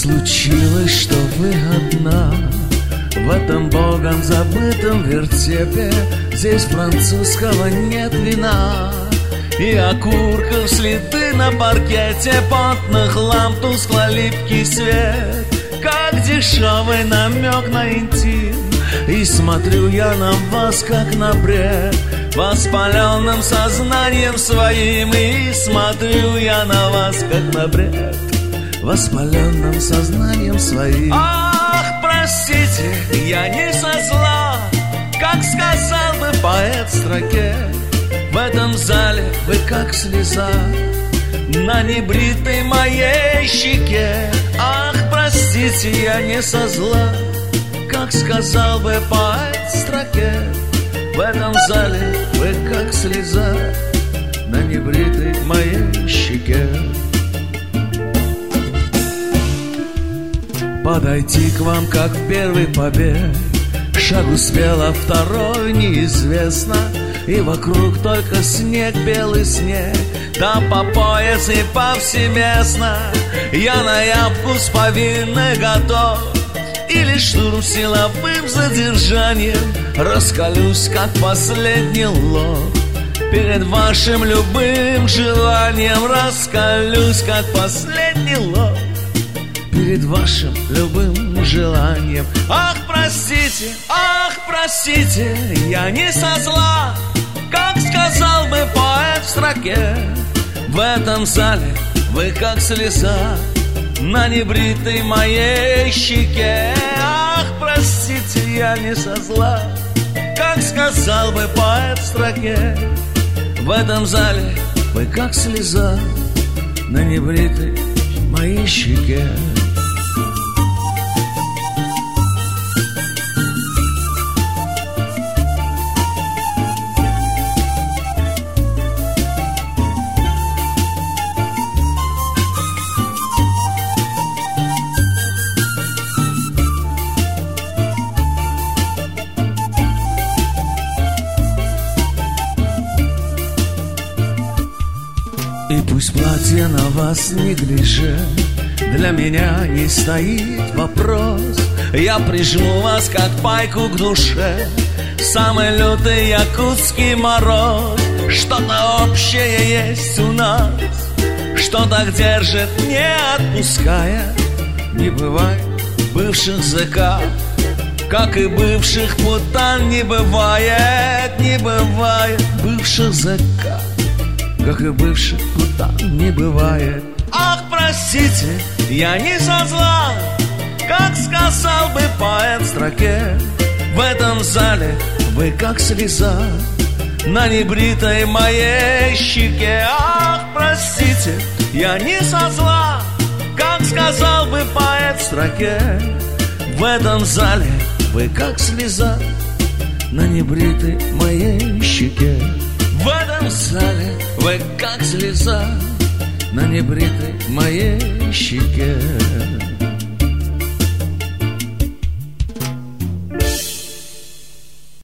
случилось, что вы одна в этом богом забытом вертепе? Здесь французского нет вина, и окурков следы на паркете, потных ламп тускло-липкий свет, как дешевый намек на интим. И смотрю я на вас, как на бред, воспаленным сознанием своим. И смотрю я на вас, как на бред, воспаленным сознанием своим. Ах, простите, я не со зла, как сказал бы поэт в строке. В этом зале вы как слеза на небритой моей щеке. Ах, простите, я не со зла, как сказал бы поэт в строке. В этом зале вы как слеза на небритой моей щеке. Подойти к вам, как в первый побег, шаг успел, а второй неизвестно. И вокруг только снег, белый снег, да по пояс и повсеместно. Я на явку с повинной готов, или штурм силовым задержанием. Раскалюсь, как последний лох, перед вашим любым желанием. Раскалюсь, как последний лох, перед вашим любым желанием. Ах, простите, я не со зла, как сказал бы поэт в строке. В этом зале вы как слеза на небритой моей щеке. Ах, простите, я не со зла, как сказал бы поэт в строке. В этом зале вы как слеза на небритой моей щеке. И пусть платье на вас неглиже, для меня не стоит вопрос. Я прижму вас, как пайку к душе, самый лютый якутский мороз. Что-то общее есть у нас, что так держит, не отпуская. Не бывает бывших зэков, как и бывших путан. Не бывает бывших зэков, как и бывших путан не бывает. Ах, простите, я не со зла, как сказал бы поэт в строке. В этом зале вы как слеза на небритой моей щеке. Ах, простите, я не со зла, как сказал бы поэт в строке. В этом зале вы как слеза на небритой моей щеке. В этом зале вы как слеза на небритой моей щеке.